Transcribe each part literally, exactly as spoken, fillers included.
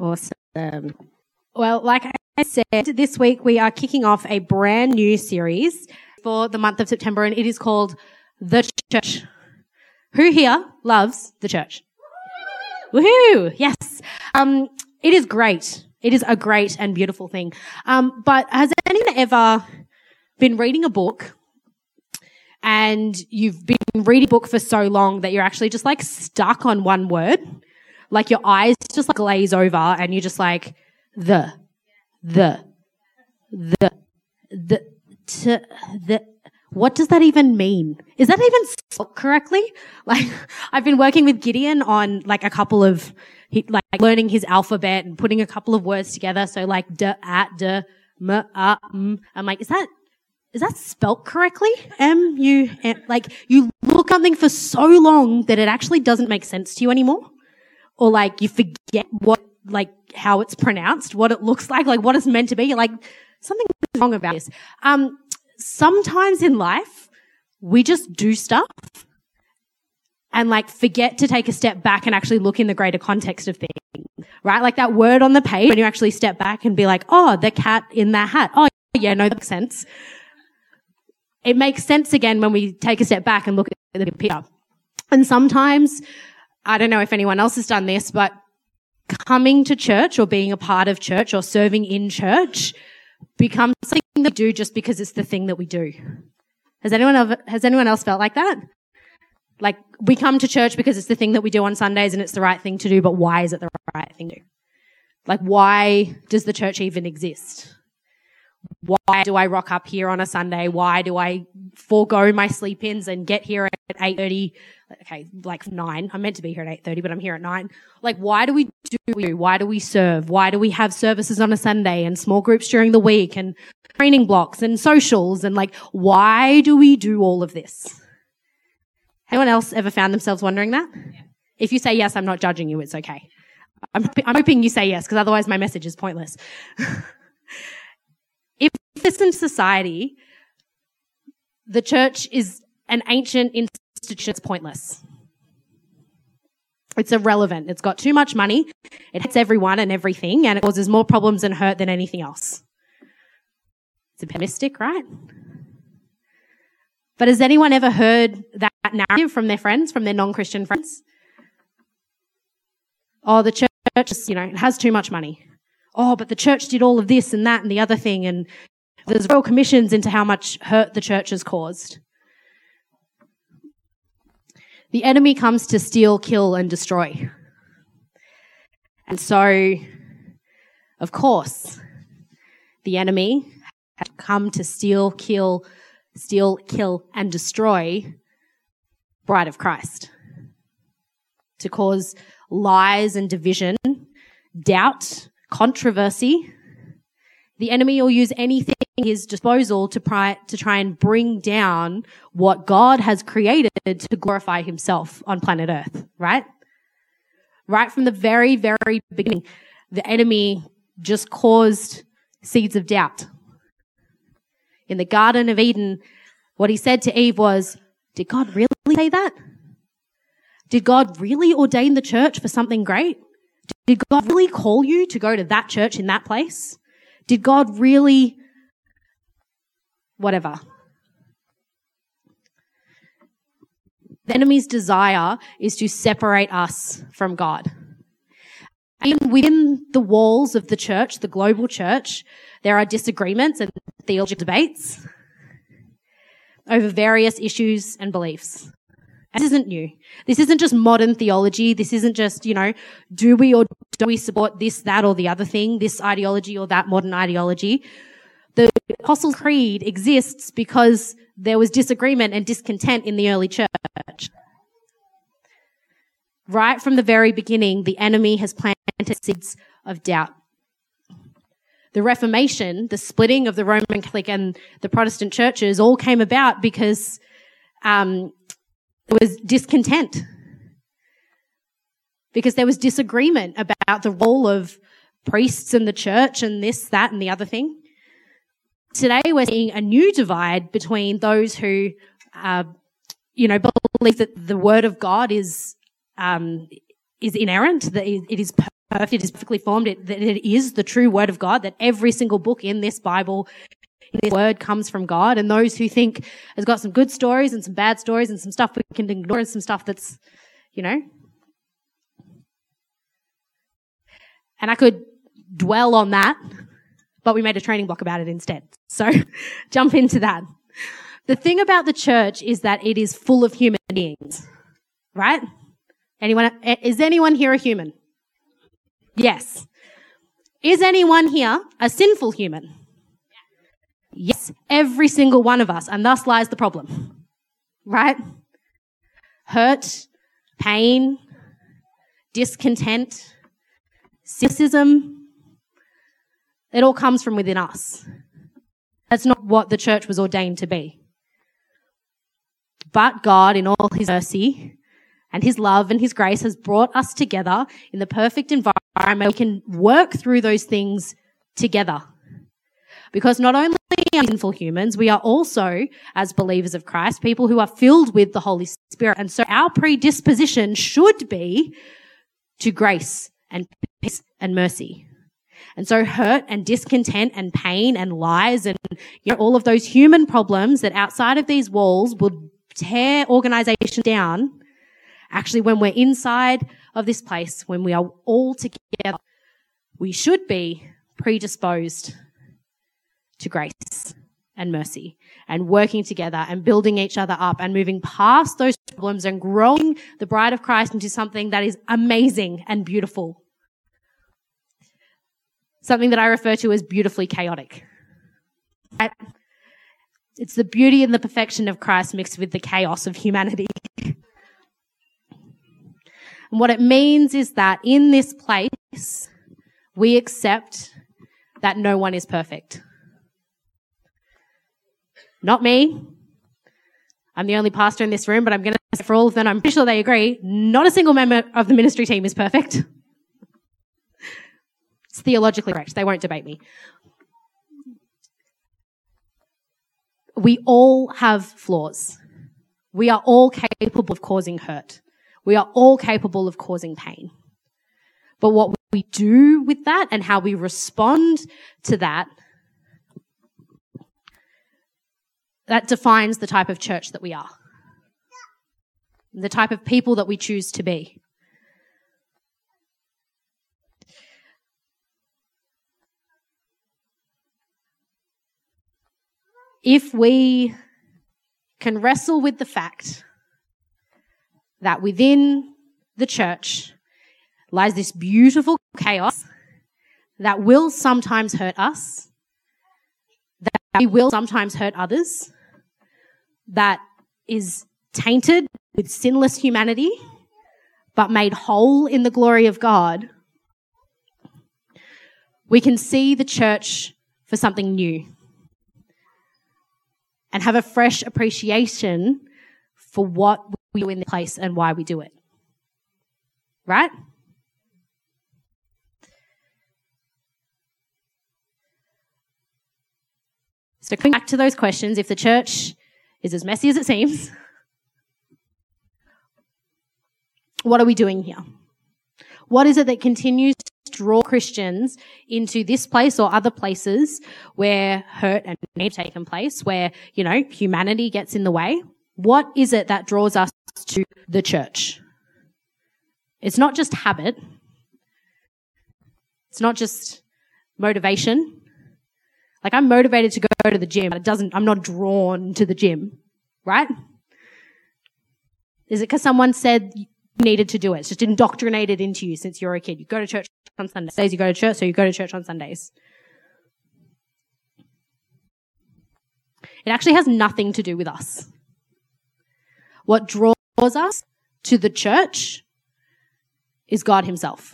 Awesome. Well, like I said, this week we are kicking off a brand new series for the month of September, and it is called The Church. Who here loves the church? Woohoo! Yes. Um, it is great. It is a great and beautiful thing. Um, but has anyone ever been reading a book and you've been reading a book for so long that you're actually just like stuck on one word? Like your eyes just like glaze over and you're just like, the, the, the, the, t, the, what does that even mean? Is that even spelled correctly? Like, I've been working with Gideon on like a couple of, like learning his alphabet and putting a couple of words together. So like d, at, d, m, a, m. I'm like, is that, is that spelt correctly? M, U, M. Like you look at something for so long that it actually doesn't make sense to you anymore. Or like you forget what, like how it's pronounced, what it looks like, like what it's meant to be. You're like, something is wrong about this. Um, sometimes in life, we just do stuff and like forget to take a step back and actually look in the greater context of things, right? Like that word on the page, when you actually step back and be like, oh, the cat in that hat. Oh, yeah, no, that makes sense. It makes sense again when we take a step back and look at the picture. And sometimes, I don't know if anyone else has done this, but coming to church or being a part of church or serving in church becomes something that we do just because it's the thing that we do. Has anyone ever, has anyone else felt like that? Like we come to church because it's the thing that we do on Sundays and it's the right thing to do, but why is it the right thing to do? Like why does the church even exist? Why do I rock up here on a Sunday? Why do I forego my sleep-ins and get here at eight thirty? Okay, like nine. I'm meant to be here at eight thirty, but I'm here at nine. Like, why do we do what we do? Why do we serve? Why do we have services on a Sunday and small groups during the week and training blocks and socials? And like, why do we do all of this? Anyone else ever found themselves wondering that? Yeah. If you say yes, I'm not judging you. It's okay. I'm, I'm hoping you say yes, because otherwise my message is pointless. If this in society, the church is an ancient institution, it's pointless. It's irrelevant. It's got too much money. It hits everyone and everything, and it causes more problems and hurt than anything else. It's a pessimistic, right? But has anyone ever heard that narrative from their friends, from their non-Christian friends? Oh, the church, you know, it has too much money. Oh, but the church did all of this and that and the other thing, and there's real commissions into how much hurt the church has caused. The enemy comes to steal, kill, and destroy. And so, of course, the enemy has come to steal, kill, steal, kill, and destroy the bride of Christ. To cause lies and division, doubt, controversy. The enemy will use anything at his disposal to try, to try and bring down what God has created to glorify himself on planet Earth, right? Right from the very, very beginning, the enemy just caused seeds of doubt. In the Garden of Eden, what he said to Eve was, did God really say that? Did God really ordain the church for something great? Did God really call you to go to that church in that place? Did God really, whatever. The enemy's desire is to separate us from God. And within the walls of the church, the global church, there are disagreements and theological debates over various issues and beliefs. This isn't new. This isn't just modern theology. This isn't just, you know, do we or do we support this, that, or the other thing, this ideology or that modern ideology. The Apostles' Creed exists because there was disagreement and discontent in the early church. Right from the very beginning, the enemy has planted seeds of doubt. The Reformation, the splitting of the Roman Catholic and the Protestant churches all came about because um there was discontent. Because there was disagreement about the role of priests in the church and this, that, and the other thing. Today we're seeing a new divide between those who, uh, you know, believe that the word of God is um, is inerrant, that it is perfect, it is perfectly formed, it, that it is the true word of God, that every single book in this Bible, this word comes from God. And those who think has got some good stories and some bad stories and some stuff we can ignore and some stuff that's, you know. And I could dwell on that, but we made a training block about it instead. So jump into that. The thing about the church is that it is full of human beings, right? Anyone, is anyone here a human? Yes. Is anyone here a sinful human? Yes, every single one of us, and thus lies the problem, right? Hurt, pain, discontent, cynicism, it all comes from within us. That's not what the church was ordained to be. But God, in all his mercy and his love and his grace, has brought us together in the perfect environment. We can work through those things together. Because not only are we sinful humans, we are also, as believers of Christ, people who are filled with the Holy Spirit. And so our predisposition should be to grace and peace and mercy. And so hurt and discontent and pain and lies and, you know, all of those human problems that outside of these walls would tear organizations down, actually when we're inside of this place, when we are all together, we should be predisposed to grace and mercy and working together and building each other up and moving past those problems and growing the bride of Christ into something that is amazing and beautiful. Something that I refer to as beautifully chaotic. Right? It's the beauty and the perfection of Christ mixed with the chaos of humanity. And what it means is that in this place, we accept that no one is perfect. Not me. I'm the only pastor in this room, but I'm going to say for all of them, I'm pretty sure they agree, not a single member of the ministry team is perfect. It's theologically correct. They won't debate me. We all have flaws. We are all capable of causing hurt. We are all capable of causing pain. But what we do with that and how we respond to that, that defines the type of church that we are. The type of people that we choose to be. If we can wrestle with the fact that within the church lies this beautiful chaos that will sometimes hurt us, that we will sometimes hurt others, that is tainted with sinless humanity, but made whole in the glory of God, we can see the church for something new and have a fresh appreciation for what we do in this place and why we do it. Right? So coming back to those questions, if the church is as messy as it seems, what are we doing here? What is it that continues to draw Christians into this place or other places where hurt and pain have taken place, where, you know, humanity gets in the way? What is it that draws us to the church? It's not just habit. It's not just motivation. Like, I'm motivated to go to the gym, but it doesn't, I'm not drawn to the gym, right? Is it because someone said you needed to do it? It's just indoctrinated into you since you're a kid. You go to church on Sundays, you go to church, so you go to church on Sundays. It actually has nothing to do with us. What draws us to the church is God himself.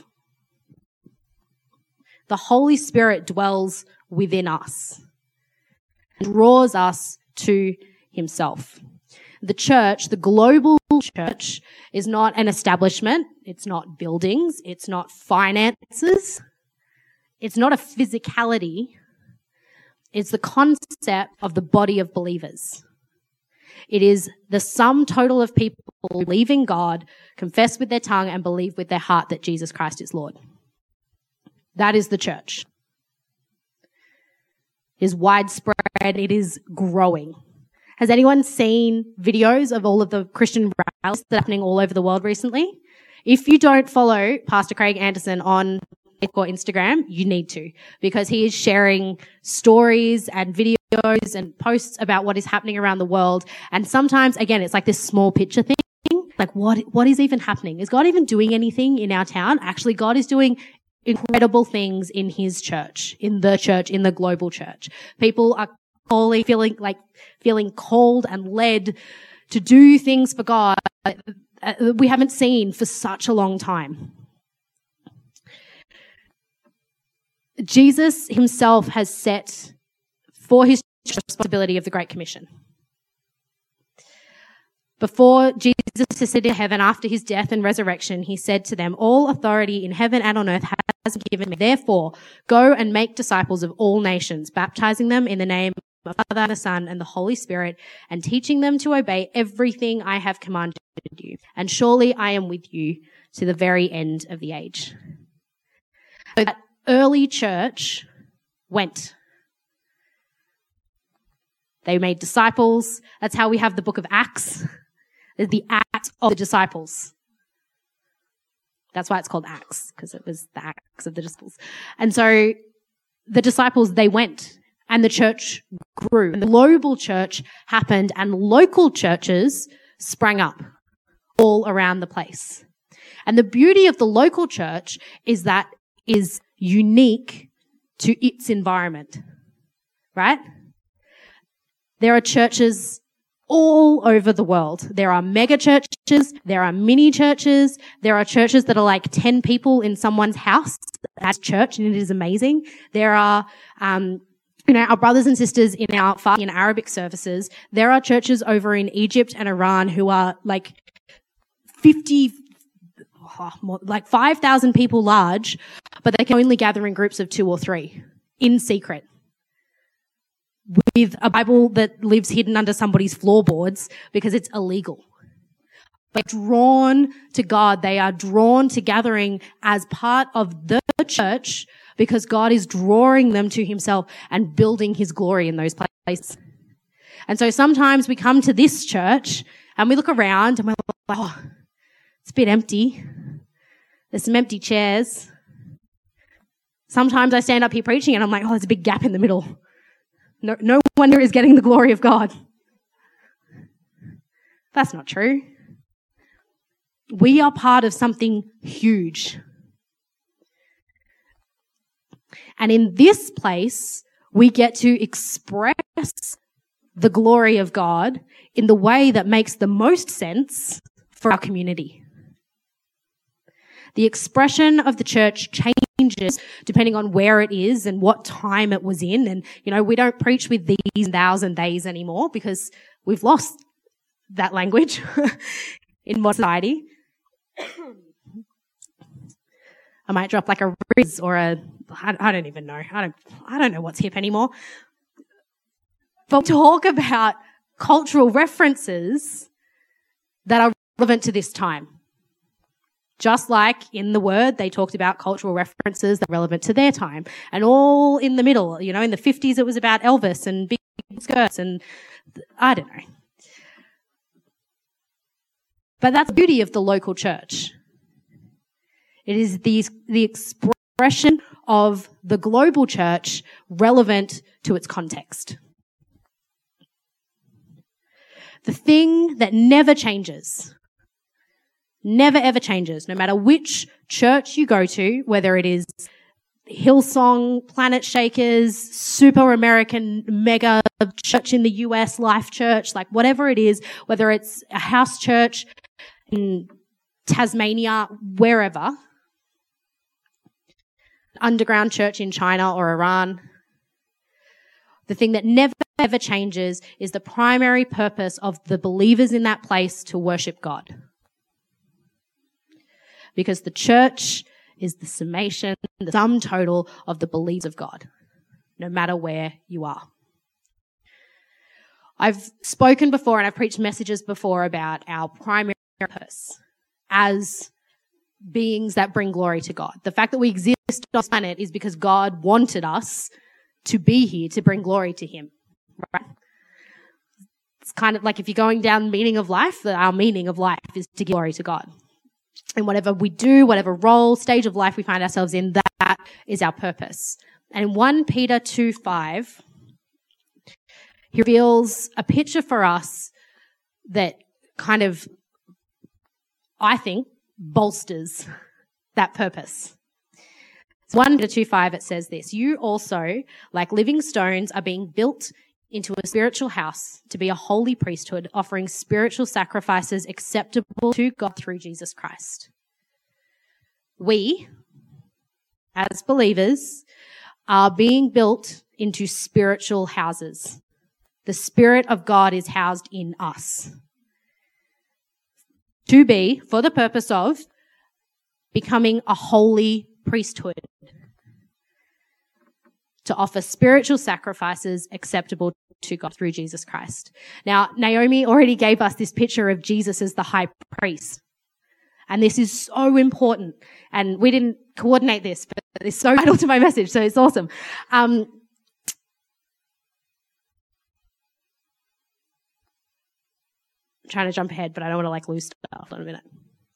The Holy Spirit dwells within us and draws us to himself. The church, the global church, is not an establishment. It's not buildings. It's not finances. It's not a physicality. It's the concept of the body of believers. It is the sum total of people who believe in God, confess with their tongue, and believe with their heart that Jesus Christ is Lord. That is the church. It is widespread. It is growing. Has anyone seen videos of all of the Christian rallies that are happening all over the world recently? If you don't follow Pastor Craig Anderson on Facebook or Instagram, you need to, because he is sharing stories and videos and posts about what is happening around the world. And sometimes, again, it's like this small picture thing. Like, what, what is even happening? Is God even doing anything in our town? Actually, God is doing incredible things in his church, in the church, in the global church. People are calling, feeling like, feeling called and led to do things for God that we haven't seen for such a long time. Jesus himself has set for his responsibility of the Great Commission. Before Jesus ascended to heaven after his death and resurrection, he said to them, "All authority in heaven and on earth has been given me. Therefore, go and make disciples of all nations, baptizing them in the name of the Father, the Son, and the Holy Spirit, and teaching them to obey everything I have commanded you. And surely I am with you to the very end of the age." So that early church went. They made disciples. That's how we have the book of Acts. The Acts of the disciples. That's why it's called Acts, because it was the Acts of the disciples. And so the disciples, they went, and the church grew. And the global church happened, and local churches sprang up all around the place. And the beauty of the local church is that it is unique to its environment, right? There are churches all over the world. There are mega churches, there are mini churches, there are churches that are like ten people in someone's house as church, and it is amazing. There are, um, you know, our brothers and sisters in our Farsi and Arabic services. There are churches over in Egypt and Iran who are like fifty, oh, more, like five thousand people large, but they can only gather in groups of two or three in secret, with a Bible that lives hidden under somebody's floorboards because it's illegal. They're drawn to God. They are drawn to gathering as part of the church because God is drawing them to himself and building his glory in those places. And so sometimes we come to this church and we look around and we're like, oh, it's a bit empty. There's some empty chairs. Sometimes I stand up here preaching and I'm like, oh, there's a big gap in the middle. No, no wonder is getting the glory of God. That's not true. We are part of something huge. And in this place, we get to express the glory of God in the way that makes the most sense for our community. The expression of the church changes depending on where it is and what time it was in. And, you know, we don't preach with these, thous, and theys anymore because we've lost that language in modern society. I might drop like a riz or a, I, I don't even know. I don't, I don't know what's hip anymore. But talk about cultural references that are relevant to this time. Just like in the Word, they talked about cultural references that are relevant to their time. And all in the middle, you know, in the fifties it was about Elvis and big skirts and I don't know. But that's the beauty of the local church. It is the, the expression of the global church relevant to its context. The thing that never changes, never ever changes, no matter which church you go to, whether it is Hillsong, Planet Shakers, Super American Mega Church in the U S, Life Church, like whatever it is, whether it's a house church in Tasmania, wherever, underground church in China or Iran, the thing that never ever changes is the primary purpose of the believers in that place to worship God. Because the church is the summation, the sum total of the beliefs of God, no matter where you are. I've spoken before and I've preached messages before about our primary purpose as beings that bring glory to God. The fact that we exist on this planet is because God wanted us to be here to bring glory to him, right? It's kind of like if you're going down the meaning of life, that our meaning of life is to give glory to God. And whatever we do, whatever role, stage of life we find ourselves in, that is our purpose. And in First Peter two five, he reveals a picture for us that kind of, I think, bolsters that purpose. So First Peter two five, it says this: you also, like living stones, are being built into a spiritual house to be a holy priesthood, offering spiritual sacrifices acceptable to God through Jesus Christ. We, as believers, are being built into spiritual houses. The Spirit of God is housed in us. To be, for the purpose of, becoming a holy priesthood. To offer spiritual sacrifices acceptable to God through Jesus Christ. Now, Naomi already gave us this picture of Jesus as the high priest. And this is so important. And we didn't coordinate this, but it's so vital to my message, so it's awesome. Um, I'm trying to jump ahead, but I don't want to like lose stuff in a minute.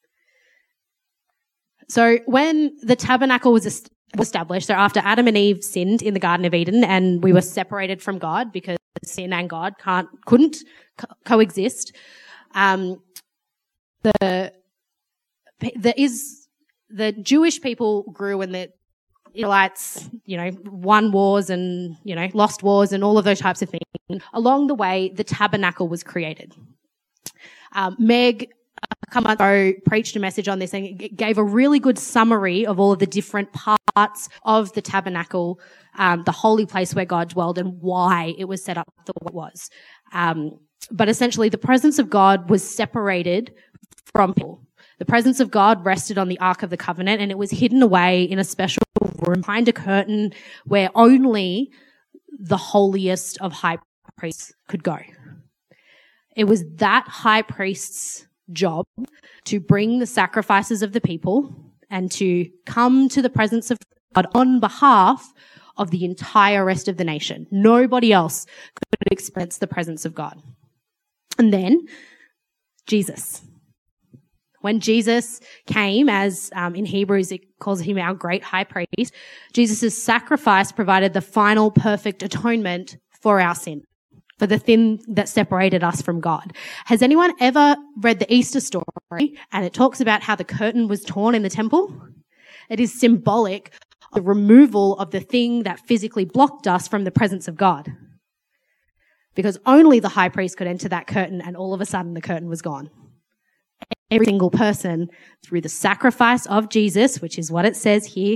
So when the tabernacle was established, so after Adam and Eve sinned in the Garden of Eden and we were separated from God because sin and God can't, couldn't co- coexist, um, the, there is, the Jewish people grew and the Israelites, you know, won wars and, you know, lost wars and all of those types of things. Along the way, the tabernacle was created. Um, Meg, a couple months ago, preached a message on this and gave a really good summary of all of the different parts of the tabernacle, um, the holy place where God dwelled and why it was set up the way it was. Um, but essentially, the presence of God was separated from people. The presence of God rested on the Ark of the Covenant and it was hidden away in a special room behind a curtain where only the holiest of high priests could go. It was that high priest's job to bring the sacrifices of the people and to come to the presence of God on behalf of the entire rest of the nation. Nobody else could experience the presence of God. And then Jesus. When Jesus came, as um, in Hebrews it calls him our great high priest, Jesus' sacrifice provided the final perfect atonement for our sin, for the thing that separated us from God. Has anyone ever read the Easter story and it talks about how the curtain was torn in the temple? It is symbolic of the removal of the thing that physically blocked us from the presence of God. Because only the high priest could enter that curtain and all of a sudden the curtain was gone. Every single person, through the sacrifice of Jesus, which is what it says here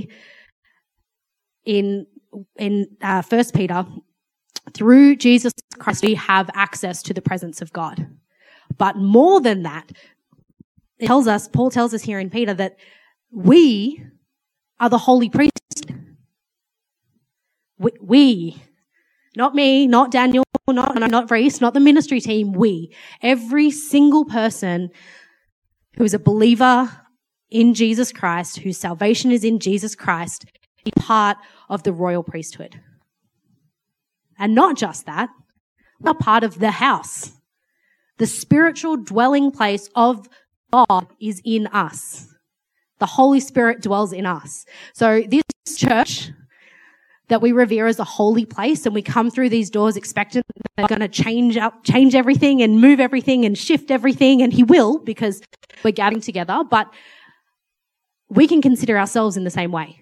in, in uh, First Peter, through Jesus Christ, we have access to the presence of God. But more than that, it tells us, Paul tells us here in Peter that we are the holy priest. We, we not me, not Daniel, not, not Reese, not the ministry team, we. Every single person who is a believer in Jesus Christ, whose salvation is in Jesus Christ, is part of the royal priesthood. And not just that, we're part of the house. The spiritual dwelling place of God is in us. The Holy Spirit dwells in us. So this church that we revere as a holy place, and we come through these doors expectant that they're going to change up, change everything and move everything and shift everything, and he will because we're gathering together, but we can consider ourselves in the same way.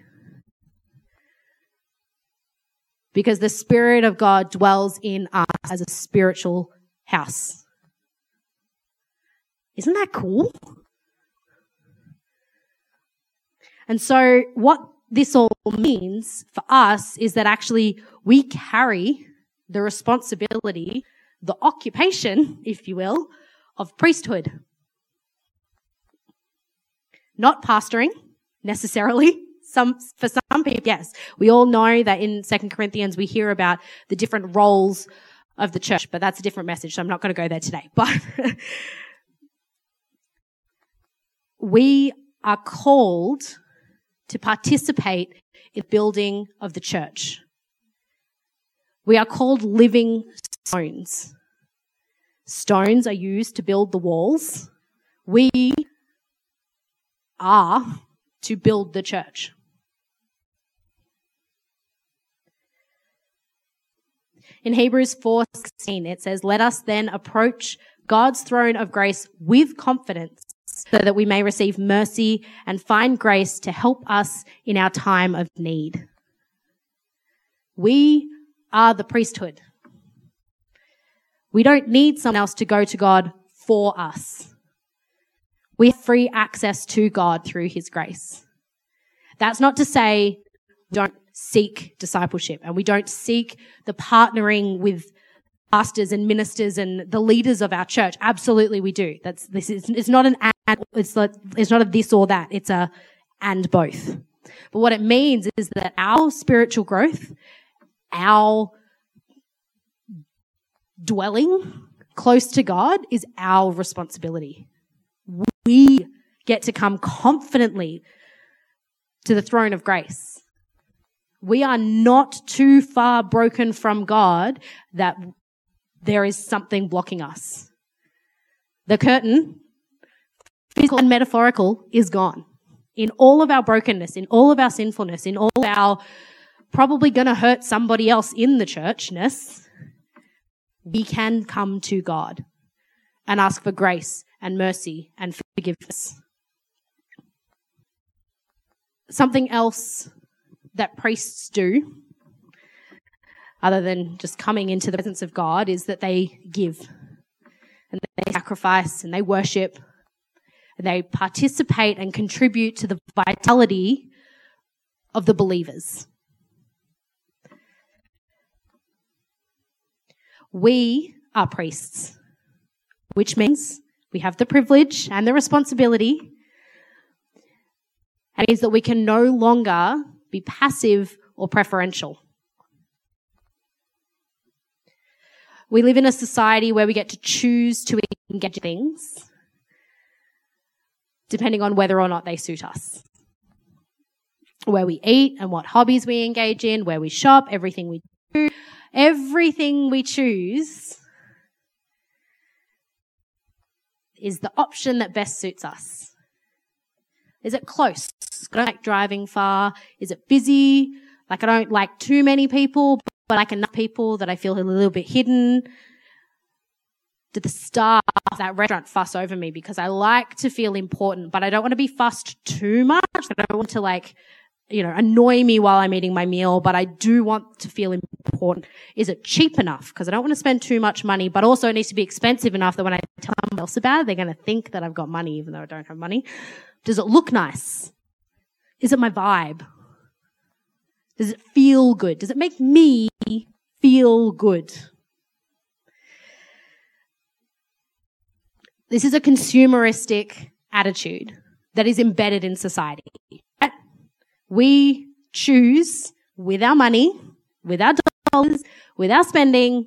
Because the Spirit of God dwells in us as a spiritual house. Isn't that cool? And so what this all means for us is that actually we carry the responsibility, the occupation, if you will, of priesthood. Not pastoring, necessarily. Some, for some people, yes. We all know that in Second Corinthians we hear about the different roles of the church, but that's a different message, so I'm not going to go there today. But we are called to participate in the building of the church. We are called living stones. Stones are used to build the walls. We are to build the church. In Hebrews four sixteen, it says, "Let us then approach God's throne of grace with confidence so that we may receive mercy and find grace to help us in our time of need." We are the priesthood. We don't need someone else to go to God for us. We have free access to God through his grace. That's not to say we don't seek discipleship and we don't seek the partnering with pastors and ministers and the leaders of our church. Absolutely we do. That's this is it's not an and, it's not it's not a this or that. It's a and both. But what it means is that our spiritual growth, our dwelling close to God is our responsibility. We get to come confidently to the throne of grace. We are not too far broken from God that there is something blocking us. The curtain, physical and metaphorical, is gone. In all of our brokenness, in all of our sinfulness, in all of our probably going to hurt somebody else in the churchness, we can come to God and ask for grace and mercy and forgiveness. Something else that priests do, other than just coming into the presence of God, is that they give and they sacrifice and they worship and they participate and contribute to the vitality of the believers. We are priests, which means we have the privilege and the responsibility. It means that we can no longer be passive or preferential. We live in a society where we get to choose to engage in things depending on whether or not they suit us. Where we eat and what hobbies we engage in, where we shop, everything we do, everything we choose is the option that best suits us. Is it close? I don't like driving far. Is it busy? Like I don't like too many people, but I like enough people that I feel a little bit hidden. Did the staff of that restaurant fuss over me because I like to feel important, but I don't want to be fussed too much. I don't want to like, you know, annoy me while I'm eating my meal, but I do want to feel important. Is it cheap enough? Because I don't want to spend too much money, but also it needs to be expensive enough that when I tell someone else about it, they're going to think that I've got money even though I don't have money. Does it look nice? Is it my vibe? Does it feel good? Does it make me feel good? This is a consumeristic attitude that is embedded in society. We choose with our money, with our dollars, with our spending,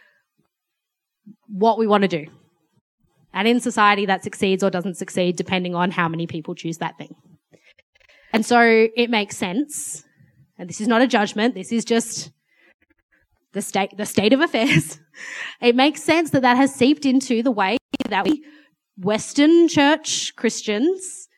what we want to do. And in society, that succeeds or doesn't succeed depending on how many people choose that thing. And so it makes sense, and this is not a judgment, this is just the state, the state of affairs. It makes sense that that has seeped into the way that we, Western church Christians,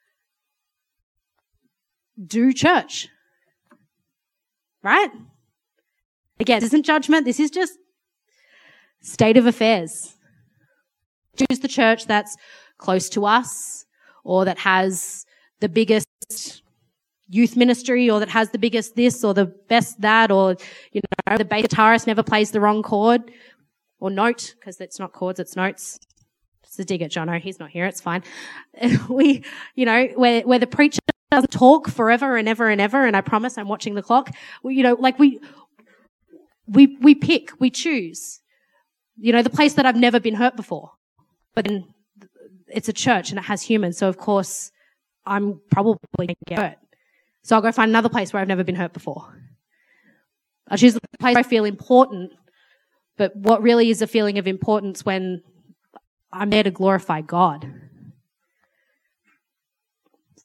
do church. Right? Again, this isn't judgment, this is just state of affairs. Choose the church that's close to us, or that has the biggest youth ministry, or that has the biggest this or the best that, or, you know, the bass guitarist never plays the wrong chord or note, because it's not chords, it's notes. It's a dig at Jono. He's not here. It's fine. We, you know, where, where the preacher doesn't talk forever and ever and ever, and I promise I'm watching the clock. We, you know, like we, we, we pick, we choose. You know, the place that I've never been hurt before. But then it's a church and it has humans, so of course I'm probably going to get hurt. So I'll go find another place where I've never been hurt before. I'll choose the place where I feel important, but what really is a feeling of importance when I'm there to glorify God?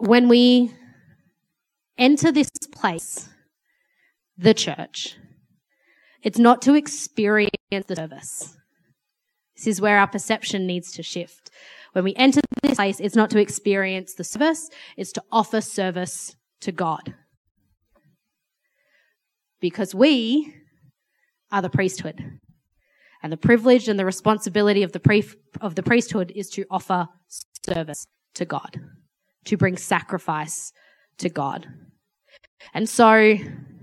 when we enter this place, the church, it's not to experience the service. This is where our perception needs to shift. When we enter this place, it's not to experience the service, it's to offer service to God. Because we are the priesthood. And the privilege and the responsibility of the pre- of the priesthood is to offer service to God, to bring sacrifice to God. And so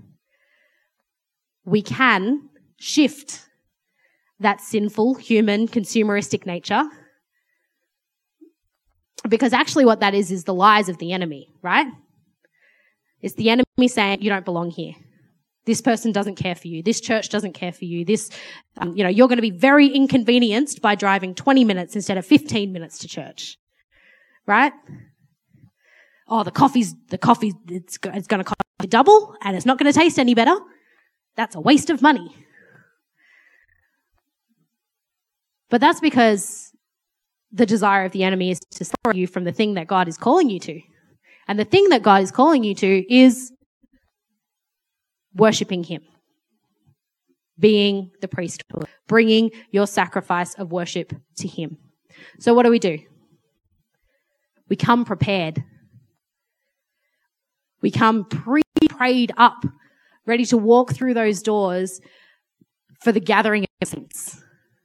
we can shift that sinful, human, consumeristic nature, because actually what that is is the lies of the enemy, right? It's the enemy saying, you don't belong here. This person doesn't care for you. This church doesn't care for you. This, um, you know, you're going to be very inconvenienced by driving twenty minutes instead of fifteen minutes to church, right? Oh, the coffee's, the coffee, it's, it's going to cost you double and it's not going to taste any better. That's a waste of money. But that's because the desire of the enemy is to separate you from the thing that God is calling you to. And the thing that God is calling you to is worshipping him, being the priesthood, bringing your sacrifice of worship to him. So what do we do? We come prepared. We come pre-prayed up, ready to walk through those doors for the gathering of saints.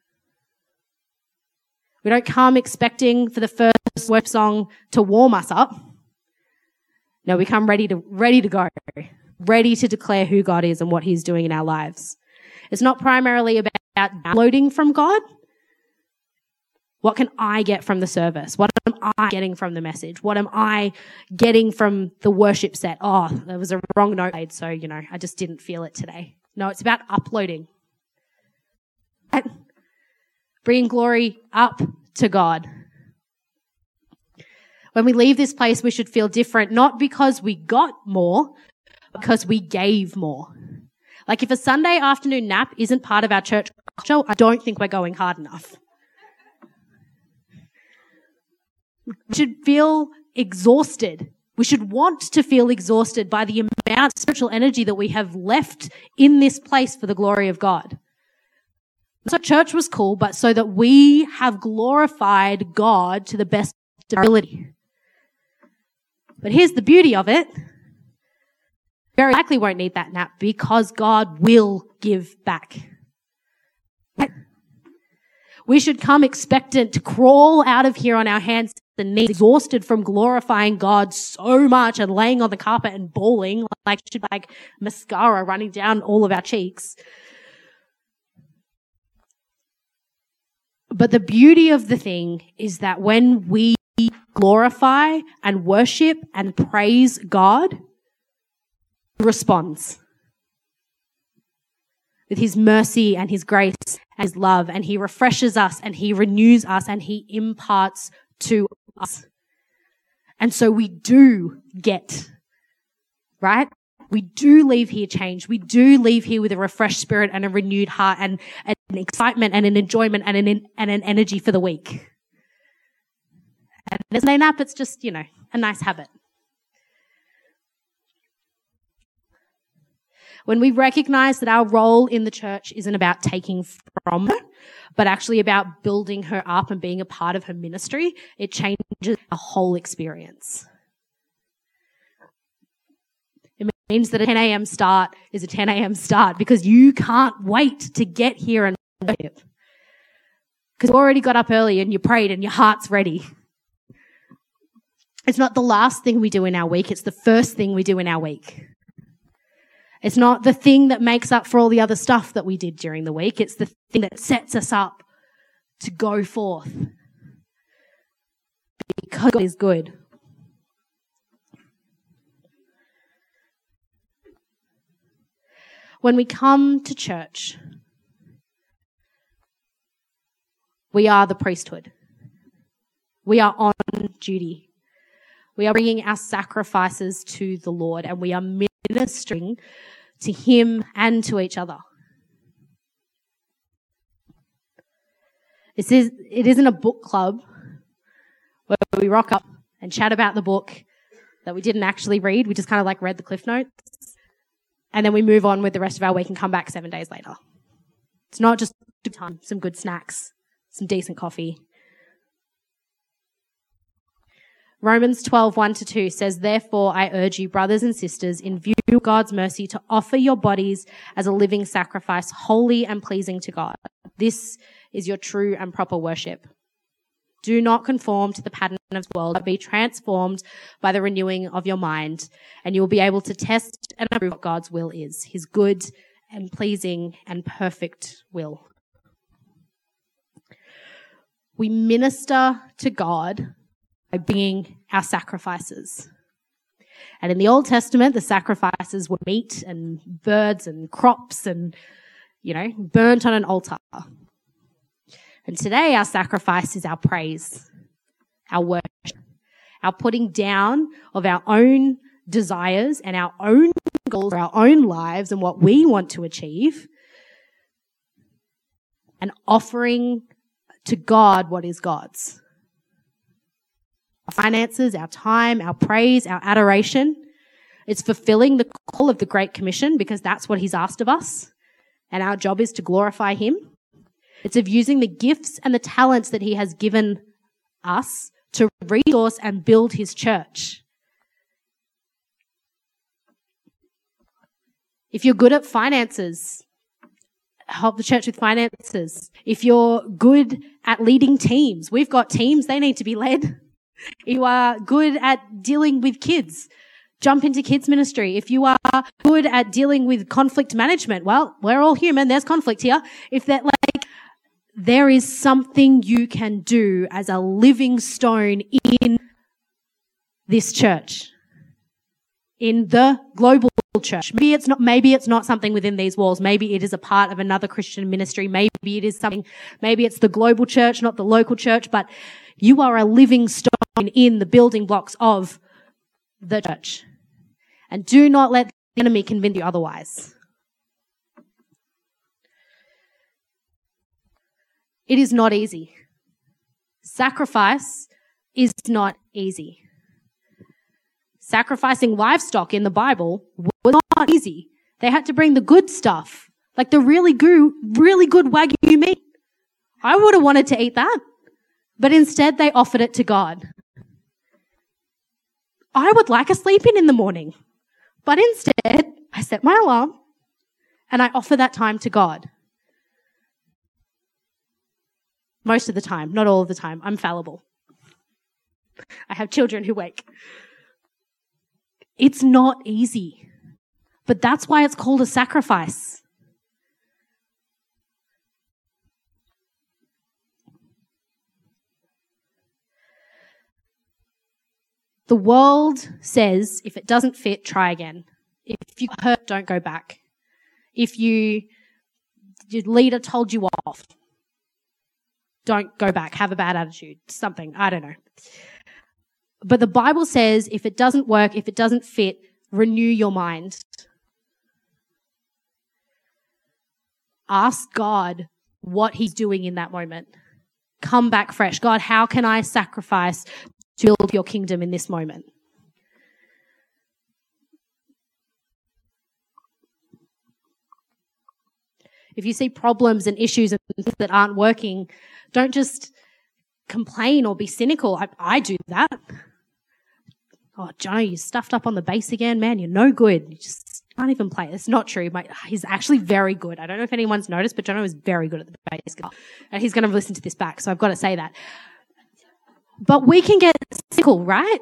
We don't come expecting for the first worship song to warm us up. No, we come ready to ready to go, ready to declare who God is and what he's doing in our lives. It's not primarily about downloading from God. What can I get from the service? What am I getting from the message? What am I getting from the worship set? Oh, there was a wrong note made, so, you know, I just didn't feel it today. No, it's about uploading. Right? Bringing glory up to God. When we leave this place, we should feel different, not because we got more, but because we gave more. Like if a Sunday afternoon nap isn't part of our church culture, I don't think we're going hard enough. We should feel exhausted. We should want to feel exhausted by the amount of spiritual energy that we have left in this place for the glory of God. So church was cool, but so that we have glorified God to the best of our ability. But here's the beauty of it. Very likely won't need that nap because God will give back. We should come expectant to crawl out of here on our hands and knees, exhausted from glorifying God so much and laying on the carpet and bawling like like mascara running down all of our cheeks. But the beauty of the thing is that when we glorify and worship and praise God, he responds with his mercy and his grace and his love, and he refreshes us and he renews us and he imparts to us. And so we do get, right? We do leave here changed. We do leave here with a refreshed spirit and a renewed heart and, and an excitement and an enjoyment and an, and an energy for the week. And there's no nap, it's just, you know, a nice habit. When we recognize that our role in the church isn't about taking from her, but actually about building her up and being a part of her ministry, it changes the whole experience. It means that a ten a.m. start is a ten a.m. start because you can't wait to get here and worship. Because you already got up early and you prayed and your heart's ready. It's not the last thing we do in our week, it's the first thing we do in our week. It's not the thing that makes up for all the other stuff that we did during the week. It's the thing that sets us up to go forth. Because God is good. When we come to church, we are the priesthood. We are on duty. We are bringing our sacrifices to the Lord and we are ministering to him and to each other. This is, it isn't a book club where we rock up and chat about the book that we didn't actually read. We just kind of like read the Cliff Notes. And then we move on with the rest of our week and come back seven days later. It's not just time, some good snacks, some decent coffee. Romans twelve, one to two says, therefore I urge you, brothers and sisters, in view of God's mercy, to offer your bodies as a living sacrifice, holy and pleasing to God. This is your true and proper worship. Do not conform to the pattern of the world, but be transformed by the renewing of your mind, and you will be able to test and approve what God's will is, his good and pleasing and perfect will. We minister to God by bringing our sacrifices. And in the Old Testament, the sacrifices were meat and birds and crops and, you know, burnt on an altar. And today our sacrifice is our praise, our worship, our putting down of our own desires and our own goals for our own lives and what we want to achieve, and offering to God what is God's. Our finances, our time, our praise, our adoration. It's fulfilling the call of the Great Commission because that's what he's asked of us. And our job is to glorify him. It's of using the gifts and the talents that he has given us to resource and build his church. If you're good at finances, help the church with finances. If you're good at leading teams, we've got teams, they need to be led. If you are good at dealing with kids, jump into kids ministry. If you are good at dealing with conflict management, well, we're all human. There's conflict here. If that, like, there is something you can do as a living stone in this church, in the global church. Maybe it's not, maybe it's not something within these walls. Maybe it is a part of another Christian ministry. Maybe it is something, maybe it's the global church, not the local church, but you are a living stone in the building blocks of the church. And do not let the enemy convince you otherwise. It is not easy. Sacrifice is not easy. Sacrificing livestock in the Bible was not easy. They had to bring the good stuff, like the really good, really good Wagyu meat. I would have wanted to eat that, but instead they offered it to God. I would like a sleep in in the morning, but instead I set my alarm and I offer that time to God. Most of the time, not all of the time. I'm fallible. I have children who wake. It's not easy, but that's why it's called a sacrifice. The world says, if it doesn't fit, try again. If you hurt, don't go back. If you, your leader told you off, don't go back. Have a bad attitude. Something. I don't know. But the Bible says if it doesn't work, if it doesn't fit, renew your mind. Ask God what he's doing in that moment. Come back fresh. God, how can I sacrifice to build your kingdom in this moment? If you see problems and issues and things that aren't working, don't just complain or be cynical. I, I do that. Oh, Jono, you stuffed up on the bass again. Man, you're no good. You just can't even play. It's not true. My, he's actually very good. I don't know if anyone's noticed, but Jono is very good at the bass guitar. And he's going to listen to this back, so I've got to say that. But we can get cynical, right?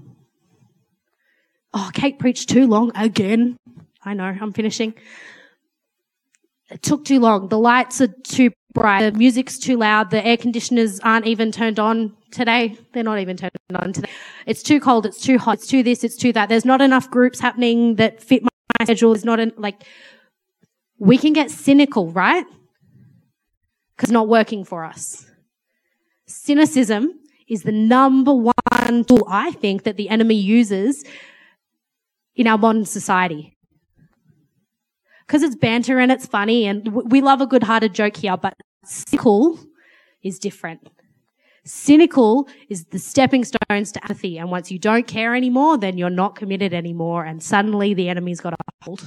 Oh, Kate preached too long again. I know, I'm finishing. It took too long. The lights are too bright. The music's too loud. The air conditioners aren't even turned on today. They're not even turned on today. It's too cold. It's too hot. It's too this. It's too that. There's not enough groups happening that fit my schedule. There's not an, like, we can get cynical, right? Because it's not working for us. Cynicism is the number one tool, I think, that the enemy uses in our modern society. Because it's banter and it's funny and we love a good-hearted joke here, but cynical is different. Cynical is the stepping stones to apathy. And once you don't care anymore, then you're not committed anymore. And suddenly the enemy's got a hold.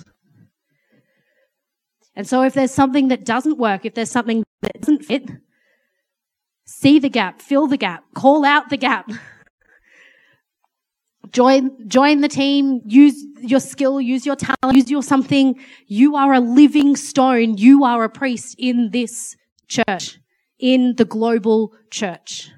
And so if there's something that doesn't work, if there's something that doesn't fit, see the gap, fill the gap, call out the gap. Join, join the team, use your skill, use your talent, use your something. You are a living stone. You are a priest in this church, in the global church.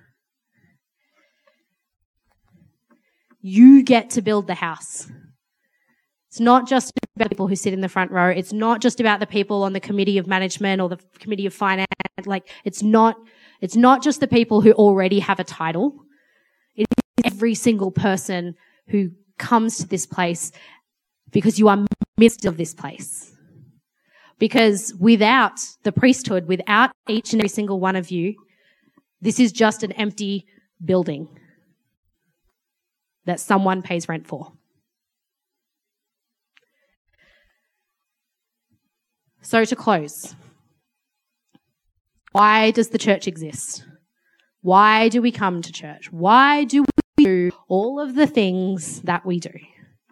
You get to build the house. It's not just about people who sit in the front row. It's not just about the people on the committee of management or the committee of finance. Like, it's not, it's not just the people who already have a title. It is every single person who comes to this place because you are midst of this place. Because without the priesthood, without each and every single one of you, this is just an empty building that someone pays rent for. So to close, why does the church exist? Why do we come to church? Why do we do all of the things that we do?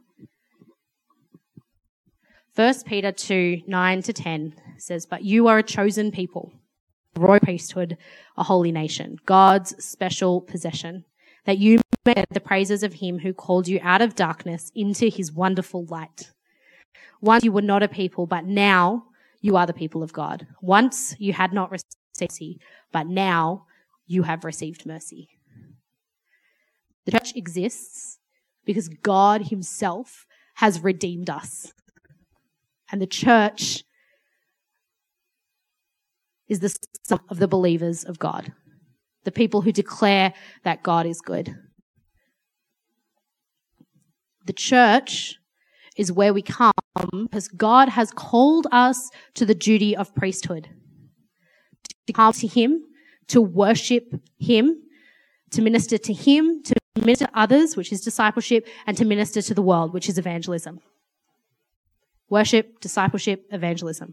First Peter two, nine to ten says, "But you are a chosen people, a royal priesthood, a holy nation, God's special possession, that you may bear the praises of him who called you out of darkness into his wonderful light. Once you were not a people, but now you are the people of God. Once you had not received mercy, but now you have received mercy." The church exists because God himself has redeemed us. And the church is the sum of the believers of God, the people who declare that God is good. The church is where we come because God has called us to the duty of priesthood, to come to him, to worship him, to minister to him, to minister to others, which is discipleship, and to minister to the world, which is evangelism. Worship, discipleship, evangelism.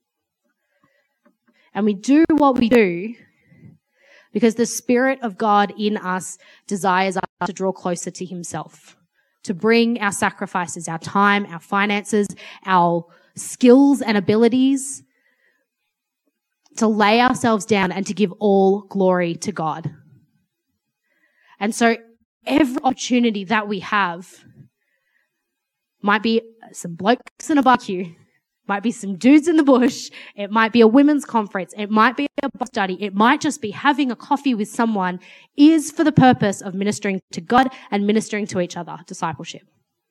And we do what we do because the Spirit of God in us desires us to draw closer to himself, to bring our sacrifices, our time, our finances, our skills and abilities, to lay ourselves down and to give all glory to God. And so every opportunity that we have might be some blokes in a barbecue, might be some dudes in the bush, it might be a women's conference, it might be a Bible study, it might just be having a coffee with someone, is for the purpose of ministering to God and ministering to each other, discipleship.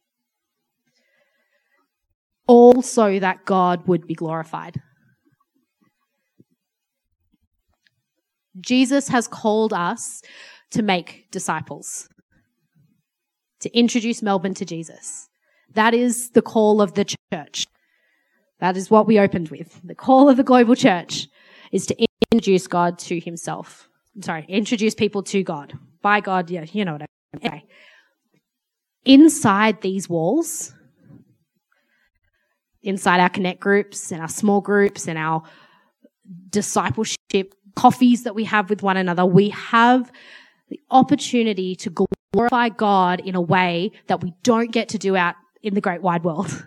All so that God would be glorified. Jesus has called us to make disciples, to introduce Melbourne to Jesus. That is the call of the church. That is what we opened with. The call of the global church is to introduce God to himself. I'm sorry, introduce people to God. By God, yeah, you know what I mean. Anyway, inside these walls, inside our connect groups and our small groups and our discipleship coffees that we have with one another, we have the opportunity to glorify God in a way that we don't get to do out in the great wide world.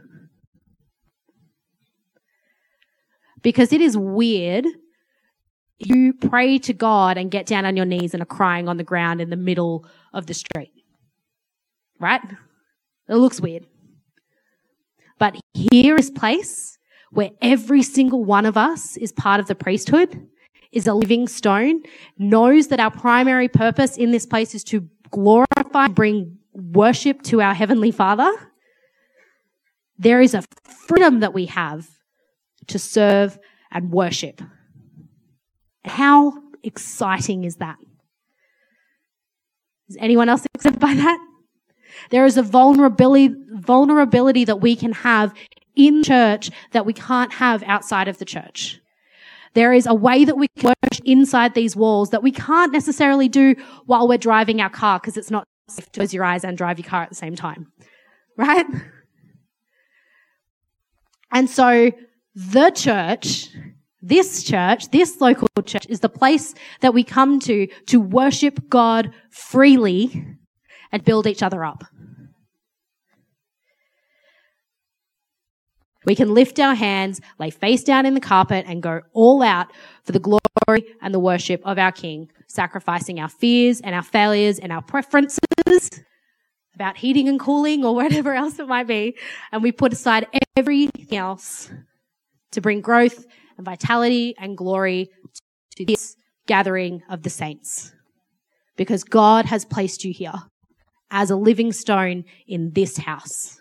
Because it is weird, you pray to God and get down on your knees and are crying on the ground in the middle of the street. Right? It looks weird. But here is a place where every single one of us is part of the priesthood, is a living stone, knows that our primary purpose in this place is to glorify, bring worship to our Heavenly Father. There is a freedom that we have to serve and worship. How exciting is that? Is anyone else excited by that? There is a vulnerability, vulnerability that we can have in church that we can't have outside of the church. There is a way that we can worship inside these walls that we can't necessarily do while we're driving our car because it's not safe to close your eyes and drive your car at the same time. Right? And so the church, This church, this local church, is the place that we come to to worship God freely and build each other up. We can lift our hands, lay face down in the carpet, and go all out for the glory and the worship of our King, sacrificing our fears and our failures and our preferences about heating and cooling or whatever else it might be, and we put aside everything else to bring growth and vitality and glory to this gathering of the saints. Because God has placed you here as a living stone in this house.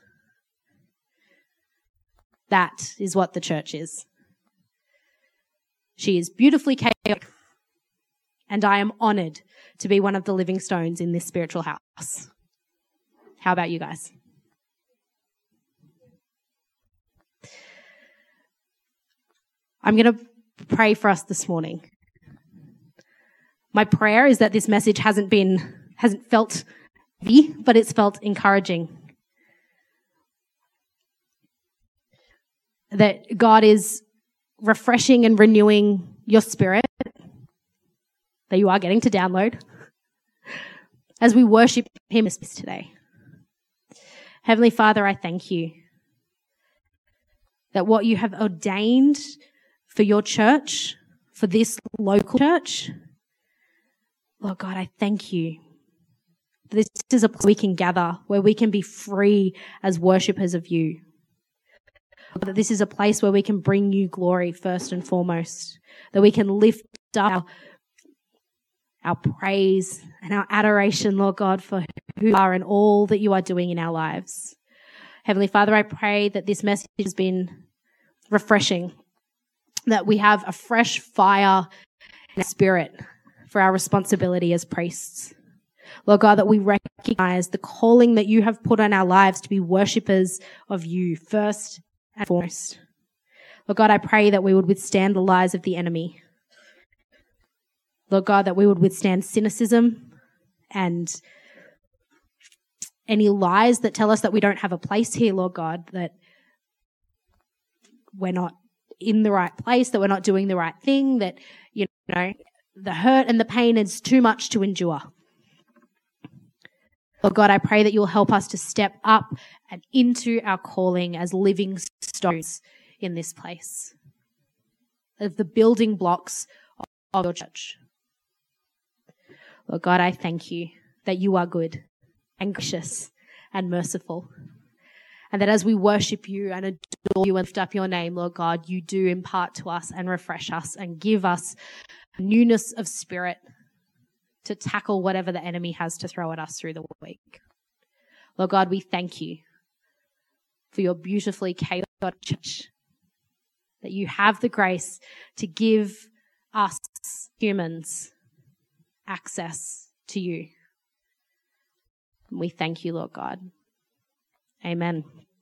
That is what the church is. She is beautifully chaotic, and I am honored to be one of the living stones in this spiritual house. How about you guys? I'm going to pray for us this morning. My prayer is that this message hasn't been, hasn't felt heavy, but it's felt encouraging. That God is refreshing and renewing your spirit, that you are getting to download as we worship Him today. Heavenly Father, I thank you that what you have ordained for your church, for this local church, Lord God, I thank you. This is a place we can gather, where we can be free as worshippers of you. That this is a place where we can bring you glory first and foremost, that we can lift up our, our praise and our adoration, Lord God, for who you are and all that you are doing in our lives. Heavenly Father, I pray that this message has been refreshing, that we have a fresh fire and spirit for our responsibility as priests. Lord God, that we recognize the calling that you have put on our lives to be worshippers of you first and foremost. Lord God, I pray that we would withstand the lies of the enemy. Lord God, that we would withstand cynicism and any lies that tell us that we don't have a place here, Lord God, that we're not in the right place, that we're not doing the right thing, that, you know, the hurt and the pain is too much to endure. Lord God, I pray that you'll help us to step up and into our calling as living stones in this place, of the building blocks of your church. Lord God, I thank you that you are good and gracious and merciful, and that as we worship you and adore you and lift up your name, Lord God, you do impart to us and refresh us and give us newness of spirit to tackle whatever the enemy has to throw at us through the week. Lord God, we thank you for your beautifully chaotic church, that you have the grace to give us humans access to you. And we thank you, Lord God. Amen.